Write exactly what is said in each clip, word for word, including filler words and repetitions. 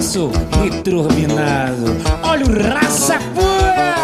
nosso returbinado. Olha o raça pura.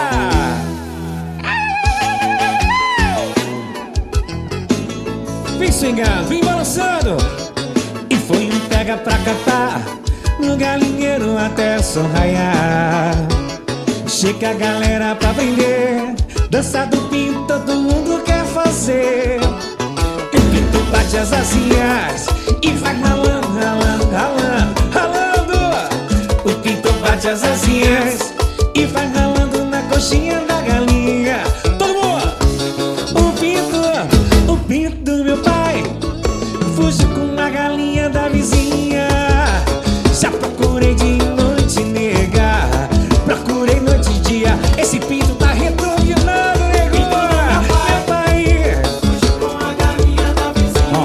Vem swingando, vem balançando. E foi um pega pra capar, no galinheiro até sol raiar. Chega a galera pra aprender, dança do pinto todo mundo quer fazer. E o pinto bate as asinhas e vai ralando, ralando, ralando, ralando. O pinto bate as asinhas e vai ralando na coxinha da galinha. Todo mundo! O pinto, o pinto do meu pai fugiu com a galinha da vizinha. Já procurei de noite, nega, procurei noite e dia. Esse pinto tá returbinando, nego. Meu pai fugiu com a galinha da vizinha.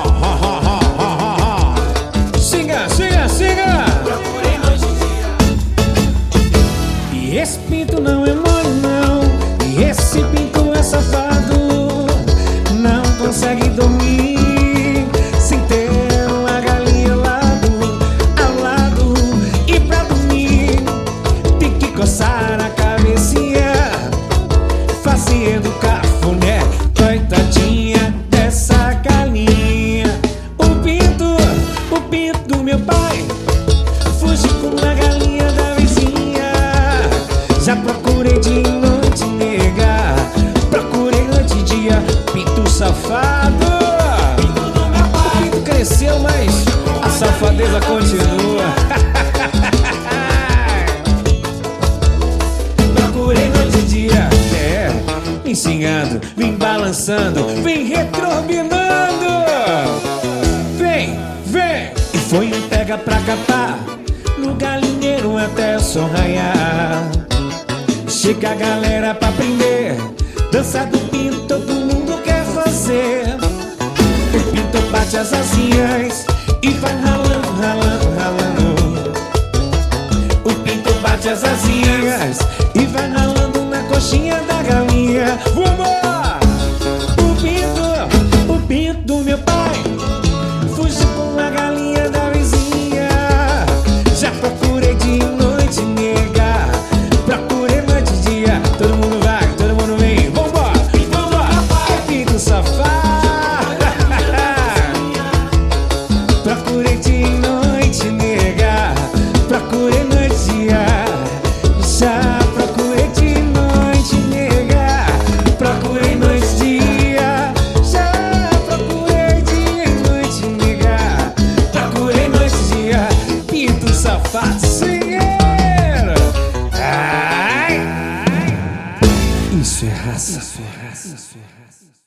Siga, siga, siga. Procurei noite e dia. E esse pinto não é mole, não. E esse pinto é safado. Não consegue dormir sem ter uma galinha ao lado, ao lado. E pra dormir tem que coçar a cabecinha, fazendo cafuné. Coitadinha dessa galinha. O pinto, o pinto do meu pai fugiu com a galinha da vizinha. Já procurei de noite, nega, procurei noite e dia. Pinto safado. O pinto cresceu, mas a safadeza continua. Procurei noite e dia. É, vem xingando, vem balançando, vem returbinando. Vem, vem. E foi um pega pra capar, no galinheiro até o sol raiar. Chega a galera pra aprender, dança do pinto todo mundo quer fazer. O pinto bate as asinhas e vai ralando, ralando, ralando. O pinto bate as asinhas e vai ralando na coxinha da galinha. Vambora! O pinto, o pinto do meu pai fugiu com a galinha da vizinha. Já procurei de noite, nega, procurei noite e dia. Todo mundo vai, todo mundo vem. Vambora, vambora! É pinto safado. Procurei de noite, nega, procurei noite e dia. Já procurei de noite, nega, procurei noite e dia. Já procurei de noite, nega, procurei noite e dia. Pinto safado, senhor. Ai, isso é raça. Isso é raça.